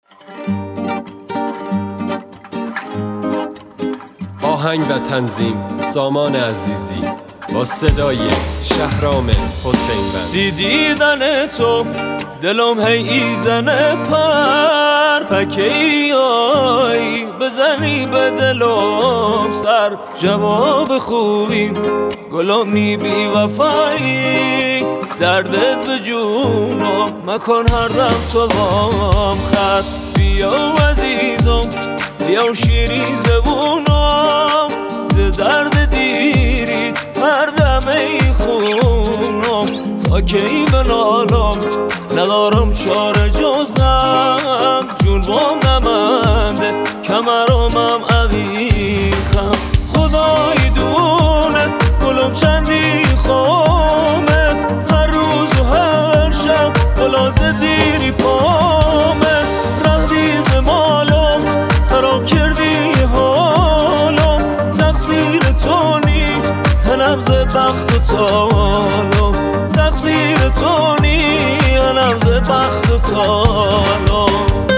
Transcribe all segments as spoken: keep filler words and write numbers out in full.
آهنگ و تنظیم سامان عزیزی با صدای شهرام حسین. سی دیدن تو دلم هی ایزنه پر پکی آی بزنی به دلم سر جواب خوبی گلومی بی وفایی دردت به جونم مکن هر دم تو وام خط بیا عزیزم بیا شیری زبونم ز درد دیری هر دم ای خونم تا کی بنالم ندارم چاره جز غم جون بام نمنده کمرامم عویخم خدای دونه گلم چندی خامه هر روز و هر شب بلاز دیری پامه رفتی ز مالم خراب کردی حالم تقصیر تو نی هنم ز بخت و تالم تقصیر تو نی هنم ز بخت و تالم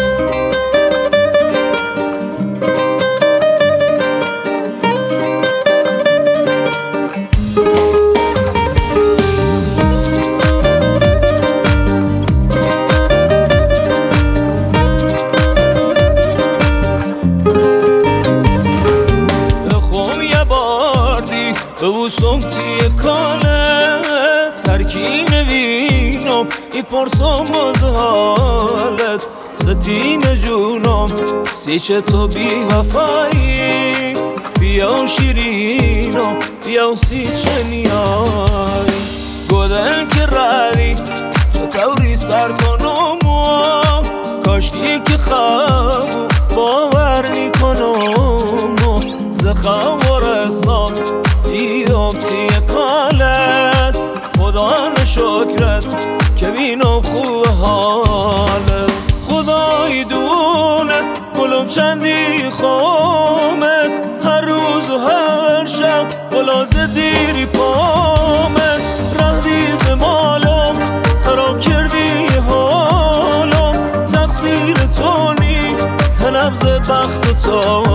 ببوسم تیه کالت ترکی نوینم ای پرسم از حالت ستین جونم سیچه تو بی وفایی بیا شیرینم بیا سیچه نیای گودن که ردی چطوری سر کنم کاشتی که خواب باور میکنم زخم ورستم دیدم تیه کالت خدا نشکرت که بینم خوب حالت خدای دونه گلم چندی خامت هر روز و هر شب بلاز دیری پامت رفتی ز مالم خراب کردی حالم تقصیر تو نی هنم ز بخت و